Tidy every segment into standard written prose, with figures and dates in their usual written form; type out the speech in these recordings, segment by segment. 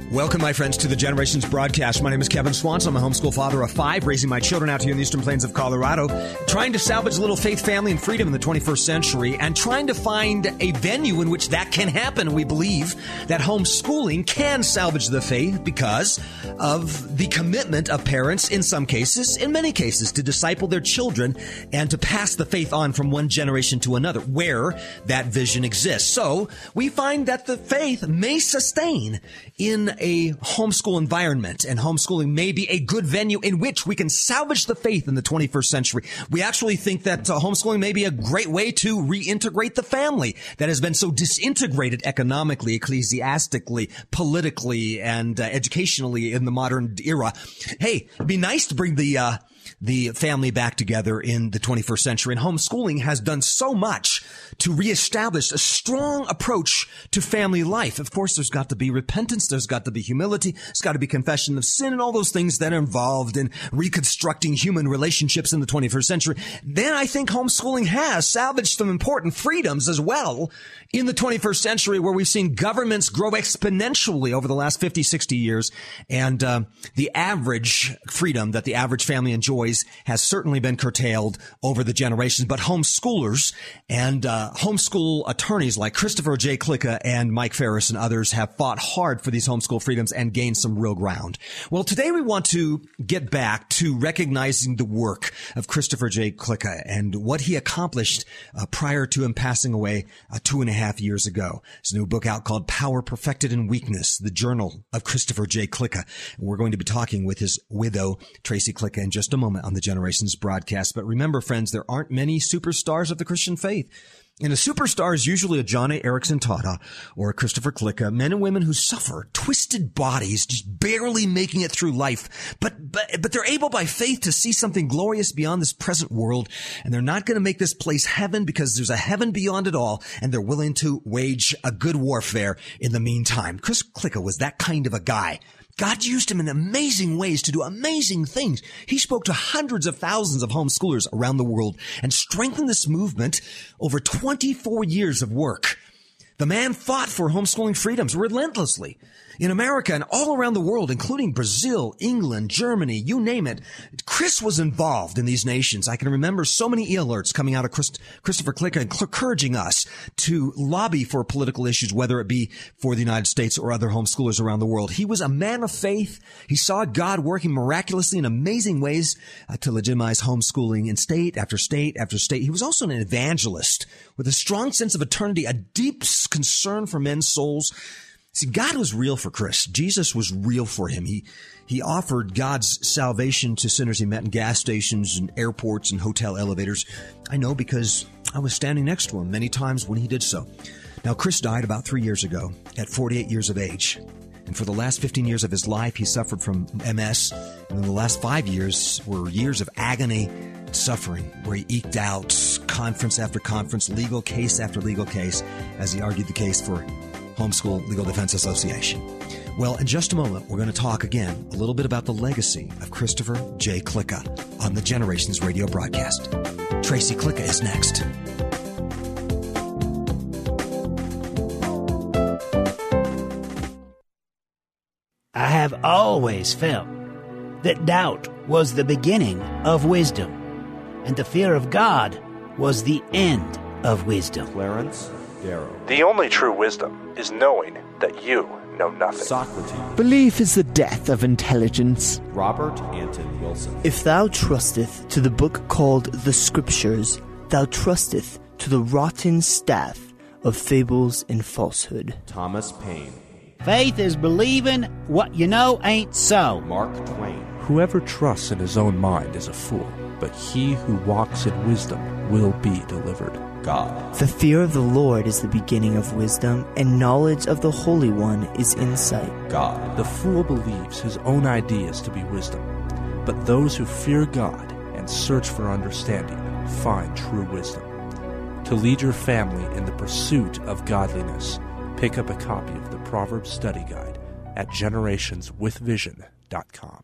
Welcome, my friends, to the Generations broadcast. My name is Kevin Swanson. I'm a homeschool father of 5, raising my children out here in the eastern plains of Colorado, trying to salvage a little faith, family, and freedom in the 21st century, and trying to find a venue in which that can happen. We believe that homeschooling can salvage the faith because of the commitment of parents, in some cases, in many cases, to disciple their children and to pass the faith on from one generation to another, where that vision exists. So we find that the faith may sustain in a homeschool environment, and homeschooling may be a good venue in which we can salvage the faith in the 21st century. We actually think that homeschooling may be a great way to reintegrate the family that has been so disintegrated economically, ecclesiastically, politically, and educationally in the modern era. Hey, it'd be nice to bring the family back together in the 21st century. And homeschooling has done so much to reestablish a strong approach to family life. Of course, there's got to be repentance. There's got to be humility. There's got to be confession of sin and all those things that are involved in reconstructing human relationships in the 21st century. Then I think homeschooling has salvaged some important freedoms as well in the 21st century, where we've seen governments grow exponentially over the last 50, 60 years. And the average freedom that the average family enjoys has certainly been curtailed over the generations. But homeschoolers and homeschool attorneys like Christopher J. Klicka and Mike Ferris and others have fought hard for these homeschool freedoms and gained some real ground. Well, today we want to get back to recognizing the work of Christopher J. Klicka and what he accomplished prior to him passing away 2.5 years ago. There's a new book out called Power Perfected in Weakness, the Journal of Christopher J. Klicka. And we're going to be talking with his widow, Tracy Klicka, in just a moment on the Generations broadcast. But remember, friends, there aren't many superstars of the Christian faith. And a superstar is usually a John A. Erickson Tada or a Christopher Klicka, men and women who suffer twisted bodies, just barely making it through life. But they're able by faith to see something glorious beyond this present world. And they're not going to make this place heaven because there's a heaven beyond it all. And they're willing to wage a good warfare in the meantime. Chris Klicka was that kind of a guy. God used him in amazing ways to do amazing things. He spoke to hundreds of thousands of homeschoolers around the world and strengthened this movement over 24 years of work. The man fought for homeschooling freedoms relentlessly in America and all around the world, including Brazil, England, Germany, you name it. Chris was involved in these nations. I can remember so many e-alerts coming out of Christopher Klicka encouraging us to lobby for political issues, whether it be for the United States or other homeschoolers around the world. He was a man of faith. He saw God working miraculously in amazing ways to legitimize homeschooling in state after state after state. He was also an evangelist with a strong sense of eternity, a deep concern for men's souls. See, God was real for Chris. Jesus was real for him. He offered God's salvation to sinners he met in gas stations and airports and hotel elevators. I know because I was standing next to him many times when he did so. Now, Chris died about 3 years ago at 48 years of age. And for the last 15 years of his life, he suffered from MS. And in the last 5 years were years of agony and suffering, where he eked out conference after conference, legal case after legal case, as he argued the case for Homeschool Legal Defense Association. Well, in just a moment, we're going to talk again a little bit about the legacy of Christopher J. Klicka on the Generations radio broadcast. Tracy Klicka is next. I have always felt that doubt was the beginning of wisdom, and the fear of God was the end of wisdom. Clarence Darrow. The only true wisdom is knowing that you know nothing. Socrates. Belief is the death of intelligence. Robert Anton Wilson. If thou trusteth to the book called the Scriptures, thou trusteth to the rotten staff of fables and falsehood. Thomas Paine. Faith is believing what you know ain't so. Mark Twain. Whoever trusts in his own mind is a fool, but he who walks in wisdom will be delivered. God. The fear of the Lord is the beginning of wisdom, and knowledge of the Holy One is insight. God. The fool believes his own ideas to be wisdom, but those who fear God and search for understanding find true wisdom. To lead your family in the pursuit of godliness, pick up a copy of the Proverbs Study Guide at generationswithvision.com.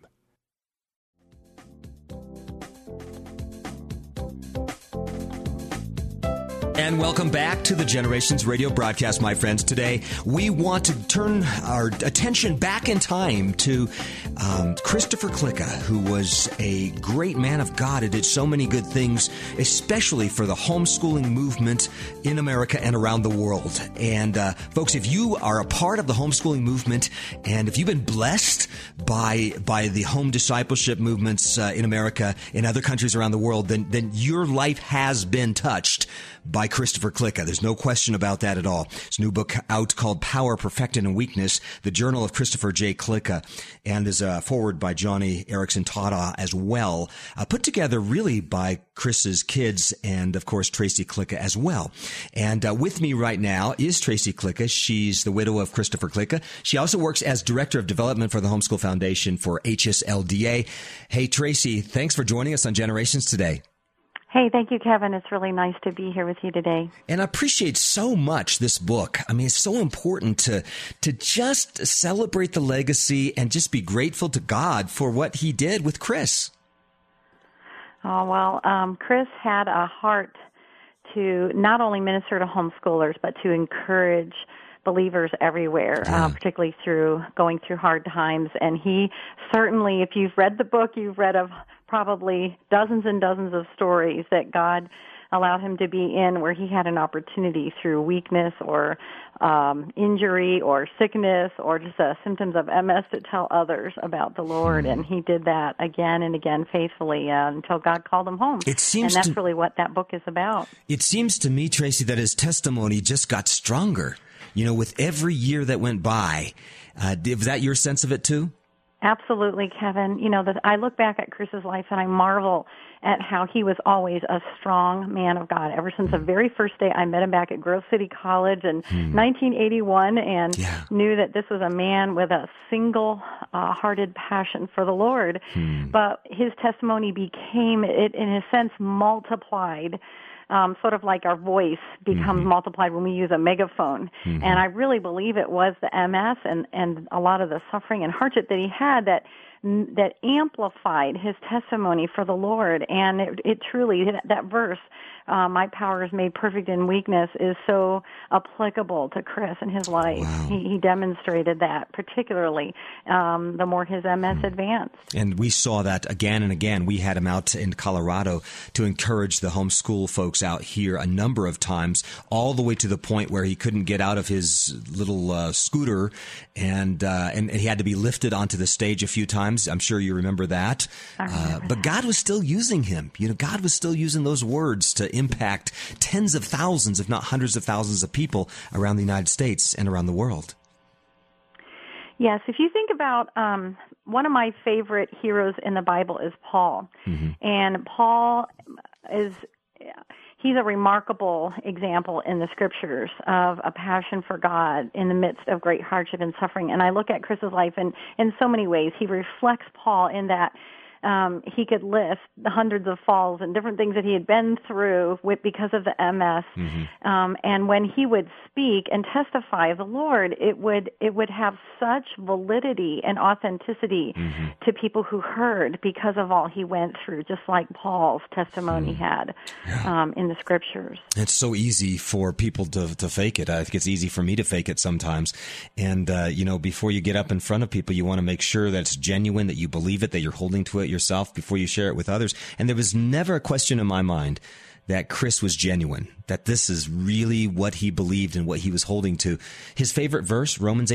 And welcome back to the Generations Radio broadcast, my friends. Today, we want to turn our attention back in time to Christopher Klicka, who was a great man of God and did so many good things, especially for the homeschooling movement in America and around the world. And folks, if you are a part of the homeschooling movement, and if you've been blessed by the home discipleship movements in America, in other countries around the world, then your life has been touched by Christopher Klicka. There's no question about that at all. His new book out called Power, Perfected in Weakness, the Journal of Christopher J. Klicka, and is a forward by Johnny Erickson Tada as well, put together really by Chris's kids and, of course, Tracy Klicka as well. And with me right now is Tracy Klicka. She's the widow of Christopher Klicka. She also works as Director of Development for the Homeschool Foundation for HSLDA. Hey, Tracy, thanks for joining us on Generations today. Hey, thank you, Kevin. It's really nice to be here with you today. And I appreciate so much this book. I mean, it's so important to just celebrate the legacy and just be grateful to God for what he did with Chris. Oh, well, Chris had a heart to not only minister to homeschoolers, but to encourage believers everywhere, particularly through going through hard times. And he certainly, if you've read the book, you've read of probably dozens and dozens of stories that God allowed him to be in where he had an opportunity through weakness or injury or sickness or just symptoms of MS to tell others about the Lord. And he did that again and again faithfully until God called him home. And that's really what that book is about. It seems to me, Tracy, that his testimony just got stronger. You know, with every year that went by. Was that your sense of it too? Absolutely, Kevin. You know, I look back at Chris's life and I marvel at how he was always a strong man of God ever since the very first day I met him back at Grove City College in 1981 and knew that this was a man with a single-hearted passion for the Lord. But his testimony became, it in a sense, multiplied. Sort of like our voice becomes multiplied when we use a megaphone. And I really believe it was the MS and a lot of the suffering and hardship that he had that amplified his testimony for the Lord. And it truly, that verse, my power is made perfect in weakness, is so applicable to Chris and his life. Wow. He demonstrated that, particularly the more his MS advanced. And we saw that again and again. We had him out in Colorado to encourage the homeschool folks out here a number of times, all the way to the point where he couldn't get out of his little scooter, and he had to be lifted onto the stage a few times. I'm sure you remember that. But God was still using him. You know, God was still using those words to impact tens of thousands, if not hundreds of thousands of people around the United States and around the world. Yes, if you think about one of my favorite heroes in the Bible is Paul. And Paul he's a remarkable example in the scriptures of a passion for God in the midst of great hardship and suffering. And I look at Chris's life, and in so many ways, he reflects Paul in that he could list the hundreds of falls and different things that he had been through because of the MS. And when he would speak and testify of the Lord, it would have such validity and authenticity to people who heard because of all he went through, just like Paul's testimony had in the scriptures. It's so easy for people to fake it. I think it's easy for me to fake it sometimes. And, before you get up in front of people, you want to make sure that it's genuine, that you believe it, that you're holding to it yourself before you share it with others. And there was never a question in my mind that Chris was genuine, that this is really what he believed and what he was holding to. His favorite verse, Romans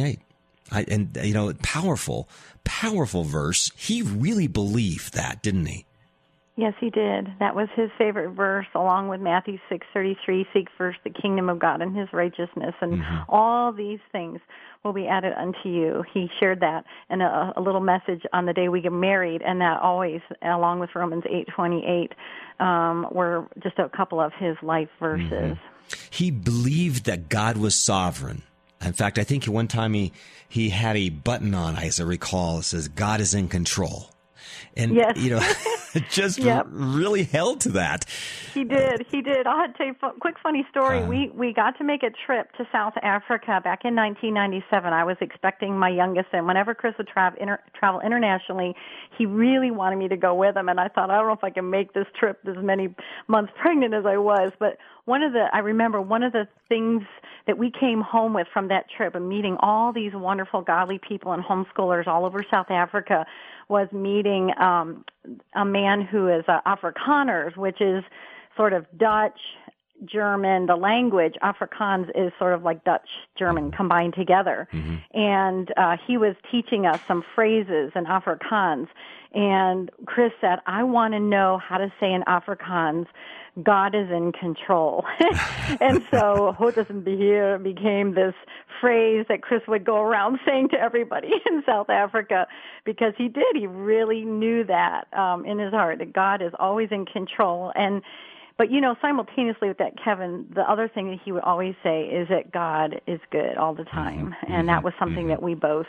8:28. Powerful verse. He really believed that, didn't he? Yes, he did. That was his favorite verse, along with Matthew 6:33, seek first the kingdom of God and his righteousness, and all these things will be added unto you. He shared that in a little message on the day we get married, and that always, along with Romans 8:28, were just a couple of his life verses. He believed that God was sovereign. In fact, I think one time he had a button on, as I recall, that says, God is in control. And, just Yep. really held to that. He did. I'll tell you a quick funny story. We got to make a trip to South Africa back in 1997. I was expecting my youngest, and whenever Chris would travel internationally, he really wanted me to go with him. And I thought, I don't know if I can make this trip as many months pregnant as I was. But I remember one of the things that we came home with from that trip and meeting all these wonderful godly people and homeschoolers all over South Africa was meeting a man who is Afrikaners, which is sort of Dutch, German. The language, Afrikaans, is sort of like Dutch, German combined together. Mm-hmm. And he was teaching us some phrases in Afrikaans. And Chris said, I want to know how to say in Afrikaans, God is in control. And so, God is in beheer became this phrase that Chris would go around saying to everybody in South Africa, because he did. He really knew that in his heart, that God is always in control. But, simultaneously with that, Kevin, the other thing that he would always say is that God is good all the time. Mm-hmm. And that was something that we both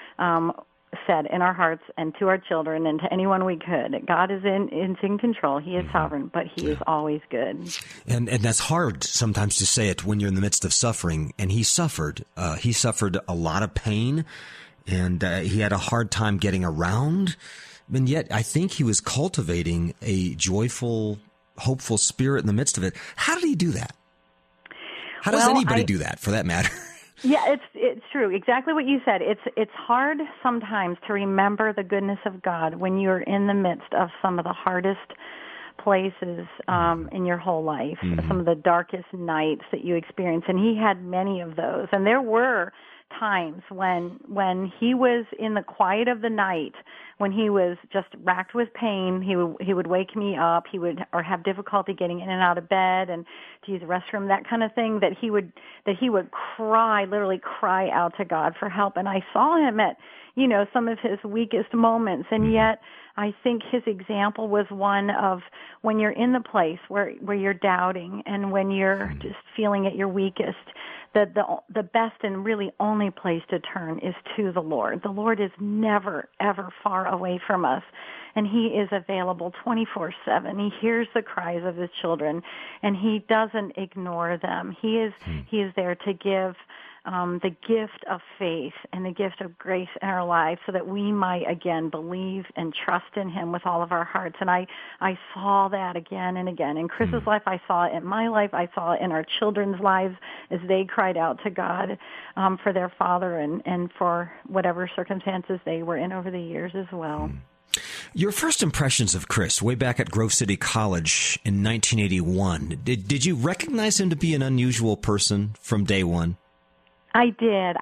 said in our hearts and to our children and to anyone we could. That God is in control. He is sovereign, but he is always good. And that's hard sometimes to say it when you're in the midst of suffering. And he suffered. He suffered a lot of pain, and he had a hard time getting around. And yet I think he was cultivating a joyful, hopeful spirit in the midst of it. How did he do that? How does anybody do that, for that matter? Yeah, it's true. Exactly what you said. It's hard sometimes to remember the goodness of God when you're in the midst of some of the hardest places in your whole life, some of the darkest nights that you experience. And he had many of those. And there were times when he was in the quiet of the night, when he was just racked with pain, he would wake me up, or have difficulty getting in and out of bed and to use the restroom, that kind of thing, that he would cry, literally cry out to God for help. And I saw him at, some of his weakest moments, and yet I think his example was one of when you're in the place where you're doubting and when you're just feeling at your weakest, that the best and really only place to turn is to the Lord. The Lord is never, ever far away from us, and he is available 24/7. He hears the cries of his children, and he doesn't ignore them. He is there to give the gift of faith and the gift of grace in our lives so that we might, again, believe and trust in him with all of our hearts. And I saw that again and again. In Chris's life, I saw it in my life. I saw it in our children's lives as they cried out to God for their father and for whatever circumstances they were in over the years as well. Your first impressions of Chris way back at Grove City College in 1981, did you recognize him to be an unusual person from day one? I did.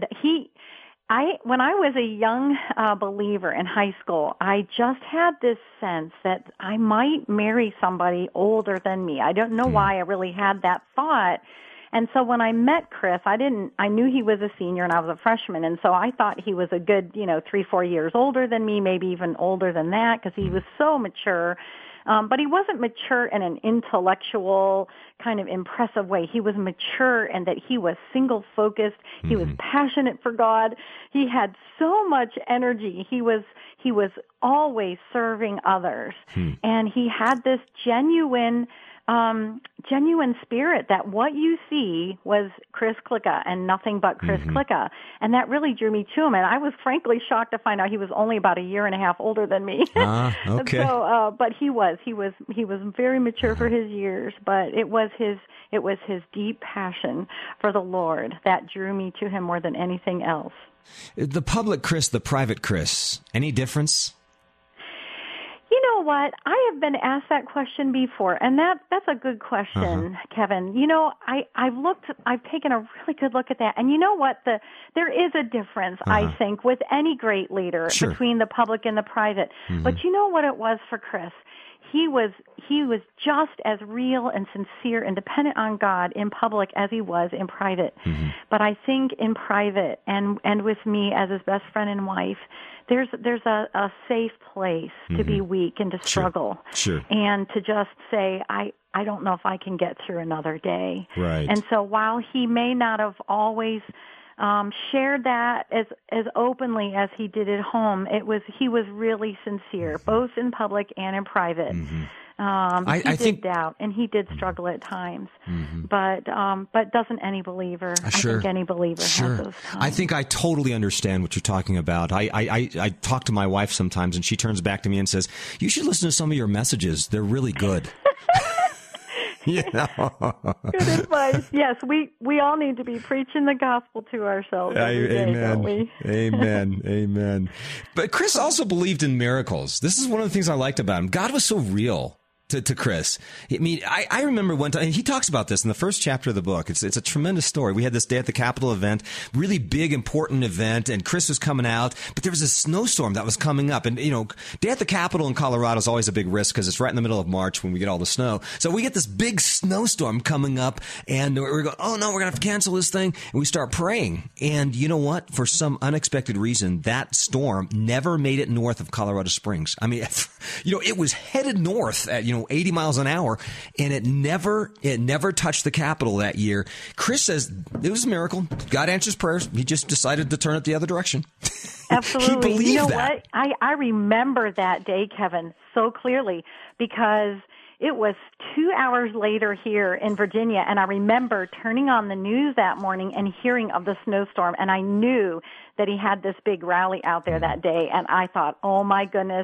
When I was a young believer in high school, I just had this sense that I might marry somebody older than me. I don't know why I really had that thought. And so when I met Chris, I knew he was a senior and I was a freshman. And so I thought he was a good, 3-4 years older than me, maybe even older than that, because he was so mature. But he wasn't mature in an intellectual kind of impressive way. He was mature in that he was single-focused. He was passionate for God. He had so much energy. He was always serving others. And he had this genuine spirit that what you see was Chris Klicka and nothing but Chris Klicka. And that really drew me to him. And I was frankly shocked to find out he was only about a year and a half older than me. Okay. So, but he was very mature for his years, but it was his deep passion for the Lord that drew me to him more than anything else. The public Chris, the private Chris, any difference? You know what? I have been asked that question before, and that's a good question, Kevin. I've taken a really good look at that, and you know what? There is a difference, I think, with any great leader between the public and the private. But you know what it was for Chris? He was just as real and sincere and dependent on God in public as he was in private. But I think in private and with me as his best friend and wife, there's a safe place to be weak and to struggle. Sure. And to just say, I don't know if I can get through another day. Right. And so while he may not have always shared that as openly as he did at home. He was really sincere, both in public and in private. He did doubt, and he did struggle at times. But doesn't any believer? Sure. I think any believer has those times. I think I totally understand what you're talking about. I talk to my wife sometimes, and she turns back to me and says, "You should listen to some of your messages. They're really good." Good advice. Yes, we all need to be preaching the gospel to ourselves every day, don't we? Amen. But Chris also believed in miracles. This is one of the things I liked about him. God was so real to Chris. I mean, I remember one time, he talks about this in the first chapter of the book. It's a tremendous story. We had this Day at the Capitol event, really big, important event, and Chris was coming out, but there was a snowstorm that was coming up. And, Day at the Capitol in Colorado is always a big risk because it's right in the middle of March when we get all the snow. So we get this big snowstorm coming up, and we're going, oh no, we're going to have to cancel this thing. And we start praying. And you know what? For some unexpected reason, that storm never made it north of Colorado Springs. I mean, it was headed north at, 80 miles an hour, and it never touched the Capitol that year. Chris says it was a miracle. God answers prayers. He just decided to turn it the other direction. Absolutely. He believed you know that. What? I remember that day, Kevin, so clearly because it was 2 hours later here in Virginia, and I remember turning on the news that morning and hearing of the snowstorm, and I knew that he had this big rally out there that day, and I thought, oh my goodness,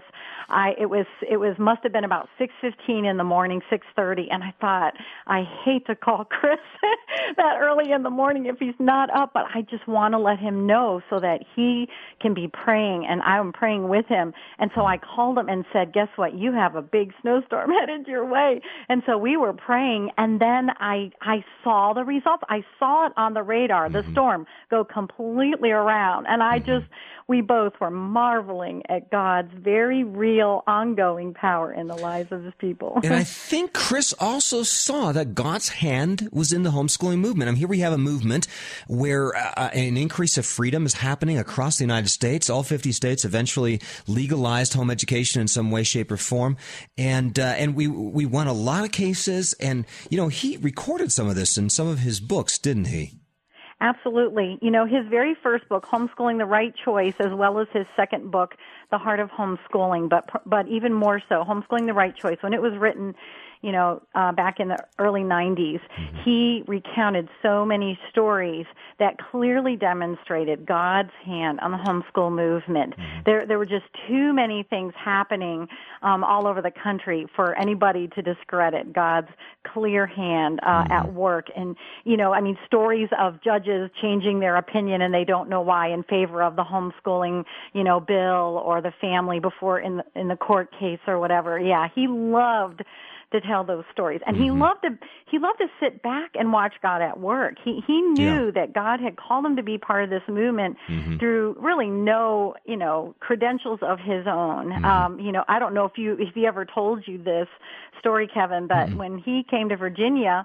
it must have been about 6:15 in the morning, 6:30, and I thought, I hate to call Chris that early in the morning if he's not up, but I just want to let him know so that he can be praying, and I'm praying with him. And so I called him and said, guess what, you have a big snowstorm headed your way. And so we were praying, and then I saw the results. I saw it on the radar, the storm go completely around. And we both were marveling at God's very real, ongoing power in the lives of his people. And I think Chris also saw that God's hand was in the homeschooling movement. I mean, here we have a movement where an increase of freedom is happening across the United States. All 50 states eventually legalized home education in some way, shape, or form. And we won a lot of cases. And, he recorded some of this in some of his books, didn't he? Absolutely. His very first book, Homeschooling the Right Choice, as well as his second book, The Heart of Homeschooling, but even more so, Homeschooling the Right Choice, when it was written, back in the early 90s, he recounted so many stories that clearly demonstrated God's hand on the homeschool movement. There were just too many things happening all over the country for anybody to discredit God's clear hand at work. And, stories of judges changing their opinion and they don't know why in favor of the homeschooling, bill or the family before in the court case or whatever. Yeah, he loved to tell those stories. And he loved to sit back and watch God at work. He knew that God had called him to be part of this movement through really no, credentials of his own. I don't know if he ever told you this story, Kevin, but when he came to Virginia,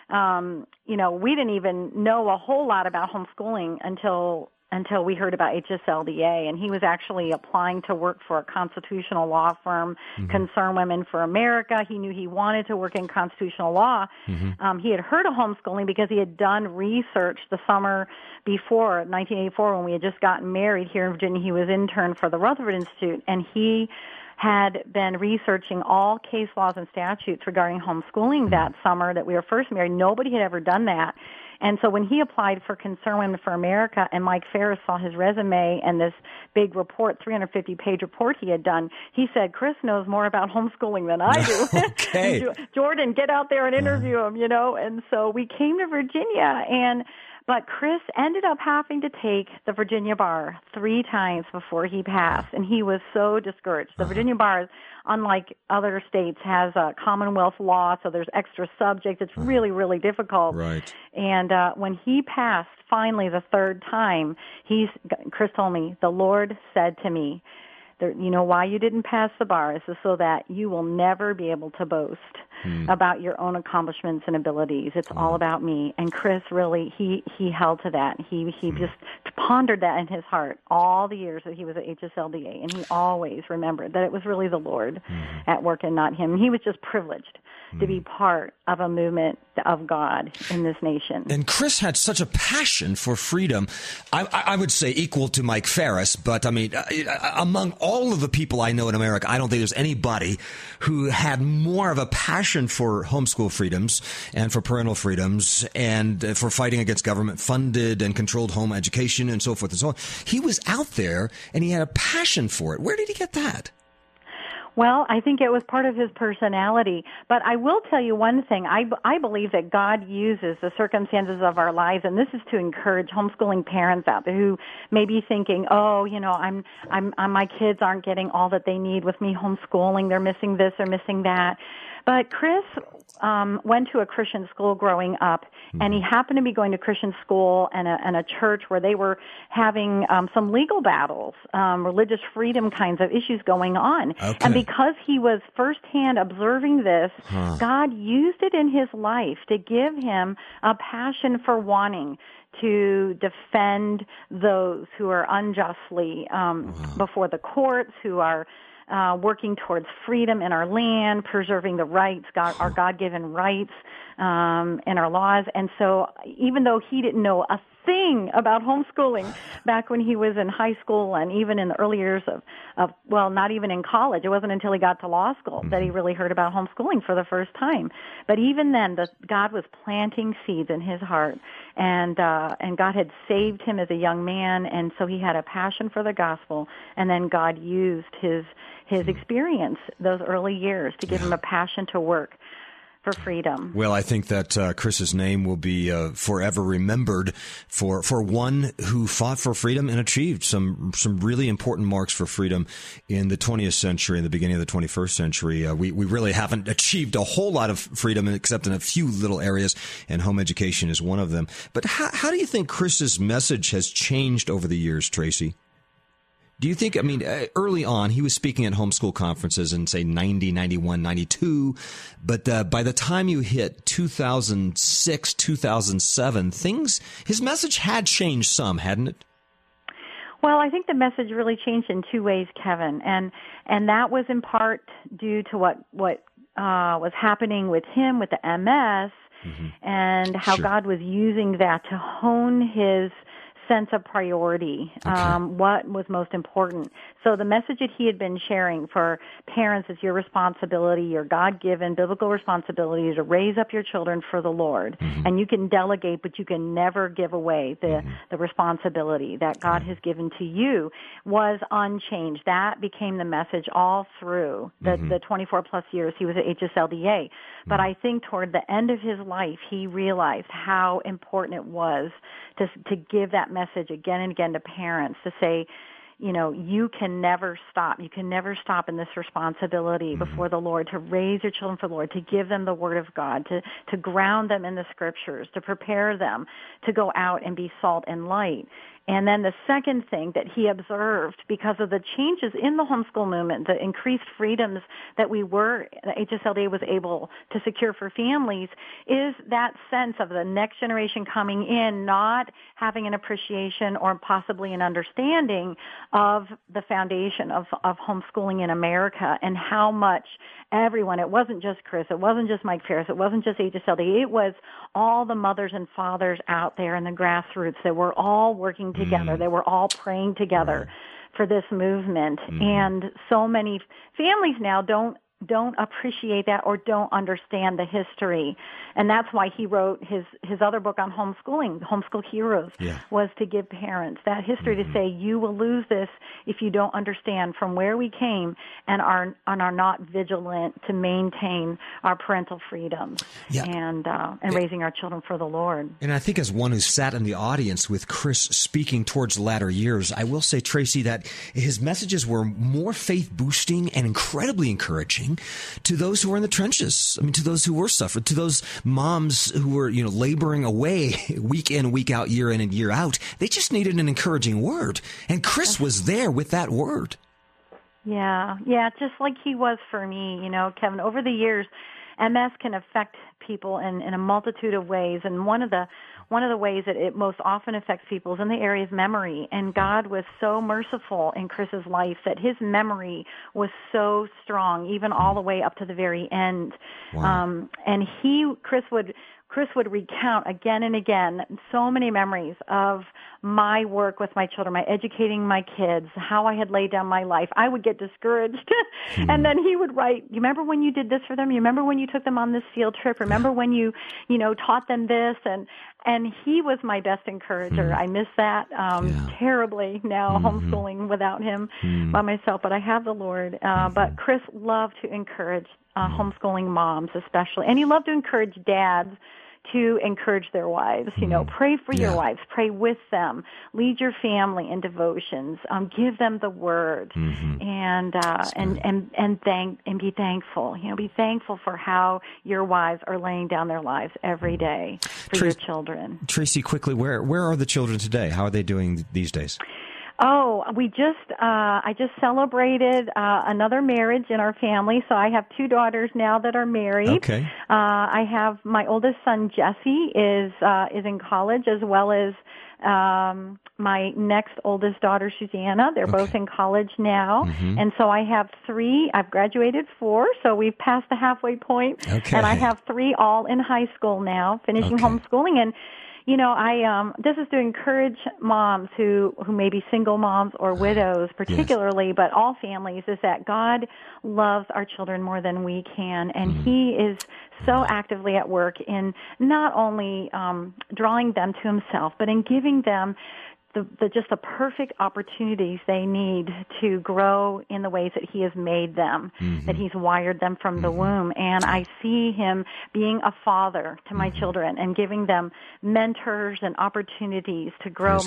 we didn't even know a whole lot about homeschooling until we heard about HSLDA, and he was actually applying to work for a constitutional law firm, Concerned Women for America. He knew he wanted to work in constitutional law. He had heard of homeschooling because he had done research the summer before, 1984, when we had just gotten married here in Virginia. He was intern for the Rutherford Institute, and he had been researching all case laws and statutes regarding homeschooling that summer that we were first married. Nobody had ever done that. And so when he applied for Concerned Women for America and Mike Ferris saw his resume and this big report, 350-page report he had done, he said, Chris knows more about homeschooling than I do. Okay. Jordan, get out there and interview him, And so we came to Virginia, but Chris ended up having to take the Virginia bar 3 times before he passed, and he was so discouraged. The Virginia bar, unlike other states, has a Commonwealth law, so there's extra subjects. It's really, really difficult. Right. And when he passed, finally, the 3rd time, Chris told me, the Lord said to me, you know why you didn't pass the bar is so that you will never be able to boast about your own accomplishments and abilities. It's all about me. And Chris really, he held to that. He just pondered that in his heart all the years that he was at HSLDA, and he always remembered that it was really the Lord at work and not him. He was just privileged to be part of a movement of God in this nation. And Chris had such a passion for freedom. I would say equal to Mike Ferris, but I mean, among all of the people I know in America, I don't think there's anybody who had more of a passion for homeschool freedoms and for parental freedoms and for fighting against government-funded and controlled home education and so forth and so on. He was out there and he had a passion for it. Where did he get that? Well, I think it was part of his personality. But I will tell you one thing. I believe that God uses the circumstances of our lives, and this is to encourage homeschooling parents out there who may be thinking, oh, you know, my kids aren't getting all that they need with me homeschooling. They're missing this, they're missing that. But Chris went to a Christian school growing up, and he happened to be going to Christian school and a church where they were having some legal battles, religious freedom kinds of issues going on. Okay. And because he was firsthand observing this, God used it in his life to give him a passion for wanting to defend those who are unjustly before the courts, who are working towards freedom in our land, preserving the rights, our God-given rights in our laws. And so even though he didn't know a thing about homeschooling back when he was in high school and even in the early years of not even in college, it wasn't until he got to law school that he really heard about homeschooling for the first time. But even then, God was planting seeds in his heart, and God had saved him as a young man, and so he had a passion for the gospel, and then God used his experience those early years to give him a passion to work for freedom. Well, I think that Chris's name will be forever remembered for one who fought for freedom and achieved some really important marks for freedom in the 20th century and the beginning of the 21st century. We really haven't achieved a whole lot of freedom except in a few little areas, and home education is one of them. But how do you think Chris's message has changed over the years, Tracy? Do you think, early on, he was speaking at homeschool conferences in, say, 90, 91, 92, but by the time you hit 2006, 2007, his message had changed some, hadn't it? Well, I think the message really changed in two ways, Kevin, and that was in part due to what was happening with him with the MS, and how God was using that to hone his sense of priority, what was most important. So the message that he had been sharing for parents is your responsibility, your God-given biblical responsibility to raise up your children for the Lord. And you can delegate, but you can never give away the responsibility that God has given to you was unchanged. That became the message all through the 24 plus years he was at HSLDA. But I think toward the end of his life, he realized how important it was to give that message again and again to parents, to say, you know, you can never stop. You can never stop in this responsibility before the Lord, to raise your children for the Lord, to give them the Word of God, to ground them in the Scriptures, to prepare them to go out and be salt and light. And then the second thing that he observed, because of the changes in the homeschool movement, the increased freedoms that HSLDA was able to secure for families, is that sense of the next generation coming in not having an appreciation or possibly an understanding of the foundation of homeschooling in America, and how much everyone, it wasn't just Chris, it wasn't just Mike Ferris, it wasn't just HSLDA, it was all the mothers and fathers out there in the grassroots that were all working together. They were all praying together for this movement. And so many families now don't appreciate that or don't understand the history. And that's why he wrote his other book on homeschooling, Homeschool Heroes, was to give parents that history, to say, you will lose this if you don't understand from where we came and are not vigilant to maintain our parental freedoms and raising our children for the Lord. And I think as one who sat in the audience with Chris speaking towards the latter years, I will say, Tracy, that his messages were more faith-boosting and incredibly encouraging to those who were in the trenches. I mean, to those who were suffering, to those moms who were, laboring away week in, week out, year in and year out. They just needed an encouraging word. And Chris was there with that word. Yeah, just like he was for me, Kevin, over the years. MS can affect people in a multitude of ways, and one of the ways that it most often affects people is in the area of memory. And God was so merciful in Chris's life that his memory was so strong, even all the way up to the very end. Wow. And Chris would recount again and again so many memories of my work with my children, my educating my kids, how I had laid down my life. I would get discouraged. And then he would write, you remember when you did this for them? You remember when you took them on this field trip? Remember when you taught them this? And he was my best encourager. I miss that terribly now, homeschooling without him by myself. But I have the Lord. But Chris loved to encourage homeschooling moms especially. And he loved to encourage dads to encourage their wives. Pray for your wives. Pray with them. Lead your family in devotions. Give them the word. And be thankful. Be thankful for how your wives are laying down their lives every day for your children. Tracy, quickly, where are the children today? How are they doing these days? Oh, I just celebrated another marriage in our family. So I have 2 daughters now that are married. Okay. I have my oldest son Jesse is in college, as well as my next oldest daughter Susanna. They're both in college now. And so I have 3. I've graduated 4, so we've passed the halfway point. Okay. And I have 3 all in high school now, finishing homeschooling. And this is to encourage moms who may be single moms or widows particularly, but all families, is that God loves our children more than we can, and he is so actively at work in not only drawing them to himself, but in giving them the perfect opportunities they need to grow in the ways that he has made them, that he's wired them from the womb. And I see him being a father to my children and giving them mentors and opportunities to grow.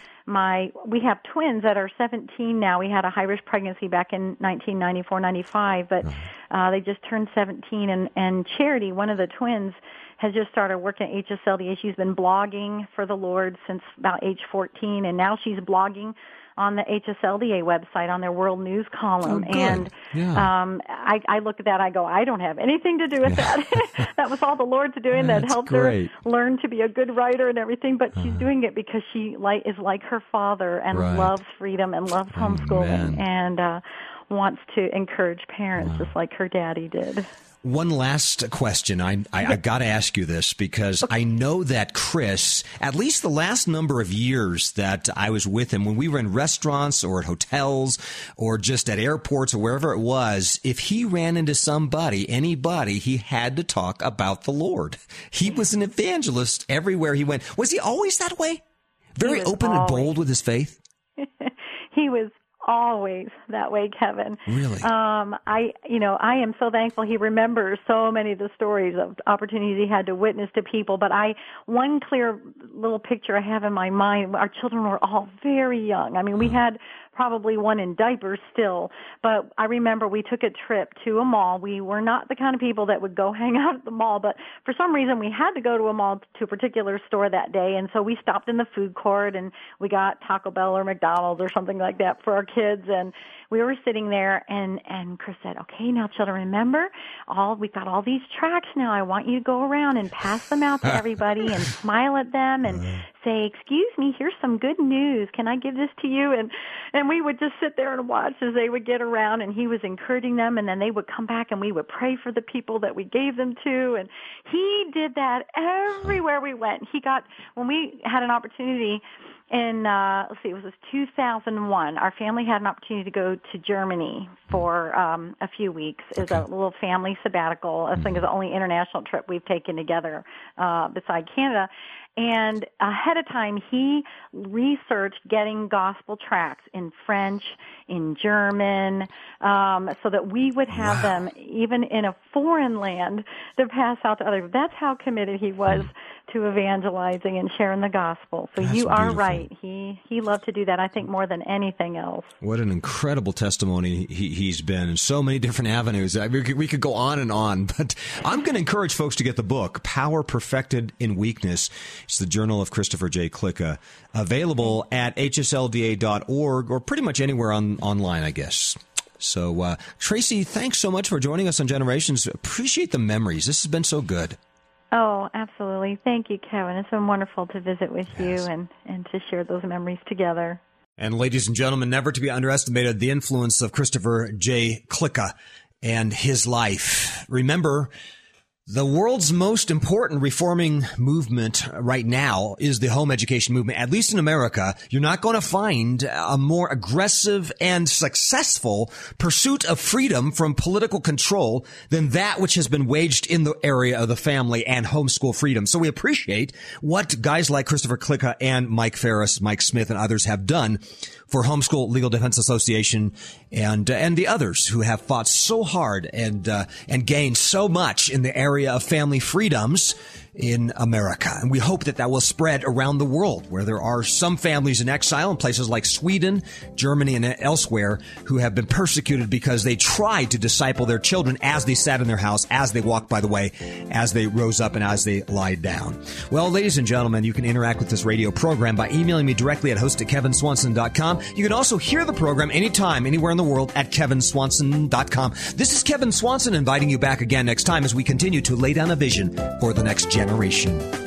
We have twins that are 17 now. We had a high-risk pregnancy back in 1994-95, but they just turned 17. And Charity, one of the twins, has just started working at HSLDA. She's been blogging for the Lord since about age 14, and now she's blogging on the HSLDA website on their World News column. Oh, good. And I look at that, I go, I don't have anything to do with that. That was all the Lord's doing. That helped her learn to be a good writer and everything, but she's doing it because she is like her father and loves freedom and loves homeschooling and wants to encourage parents just like her daddy did. One last question. I got to ask you this because I know that Chris, at least the last number of years that I was with him, when we were in restaurants or at hotels or just at airports or wherever it was, if he ran into anybody, he had to talk about the Lord. He was an evangelist everywhere he went. Was he always that way? Very open and bold with his faith? He was always that way, Kevin. Really? I am so thankful he remembers so many of the stories of opportunities he had to witness to people. But one clear little picture I have in my mind, our children were all very young. I mean, we had probably one in diapers still, but I remember we took a trip to a mall. We were not the kind of people that would go hang out at the mall, but for some reason we had to go to a mall, to a particular store that day, and so we stopped in the food court and we got Taco Bell or McDonald's or something like that for our kids, and we were sitting there, and Chris said, okay, now children, remember, we've got all these tracts now. I want you to go around and pass them out to everybody and smile at them and say, excuse me, here's some good news. Can I give this to you? And we would just sit there and watch as they would get around, and he was encouraging them, and then they would come back and we would pray for the people that we gave them to. And he did that everywhere we went. When we had an opportunity in, it was 2001, our family had an opportunity to go to Germany for a few weeks. It was a little family sabbatical. I think it was the only international trip we've taken together beside Canada. And ahead of time, he researched getting gospel tracts in French, in German, so that we would have them even in a foreign land to pass out to others. That's how committed he was to evangelizing and sharing the gospel. So you are right. He loved to do that, I think, more than anything else. What an incredible testimony he's been in so many different avenues. We could go on, but I'm going to encourage folks to get the book, Power Perfected in Weakness. It's the Journal of Christopher J. Klicka, available at hslda.org or pretty much anywhere online, I guess. So, Tracy, thanks so much for joining us on Generations. Appreciate the memories. This has been so good. Oh, absolutely. Thank you, Kevin. It's been wonderful to visit with you and to share those memories together. And ladies and gentlemen, never to be underestimated, the influence of Christopher J. Klicka and his life. Remember, the world's most important reforming movement right now is the home education movement. At least in America, you're not going to find a more aggressive and successful pursuit of freedom from political control than that which has been waged in the area of the family and homeschool freedom. So we appreciate what guys like Christopher Klicka and Mike Ferris, Mike Smith, and others have done for Homeschool Legal Defense Association and the others who have fought so hard and gained so much in the area of family freedoms in America. And we hope that will spread around the world, where there are some families in exile in places like Sweden, Germany, and elsewhere who have been persecuted because they tried to disciple their children as they sat in their house, as they walked by the way, as they rose up, and as they lied down. Well, ladies and gentlemen, you can interact with this radio program by emailing me directly at host@kevinswanson.com. You can also hear the program anytime, anywhere in the world at kevinswanson.com. This is Kevin Swanson inviting you back again next time as we continue to lay down a vision for the next generation.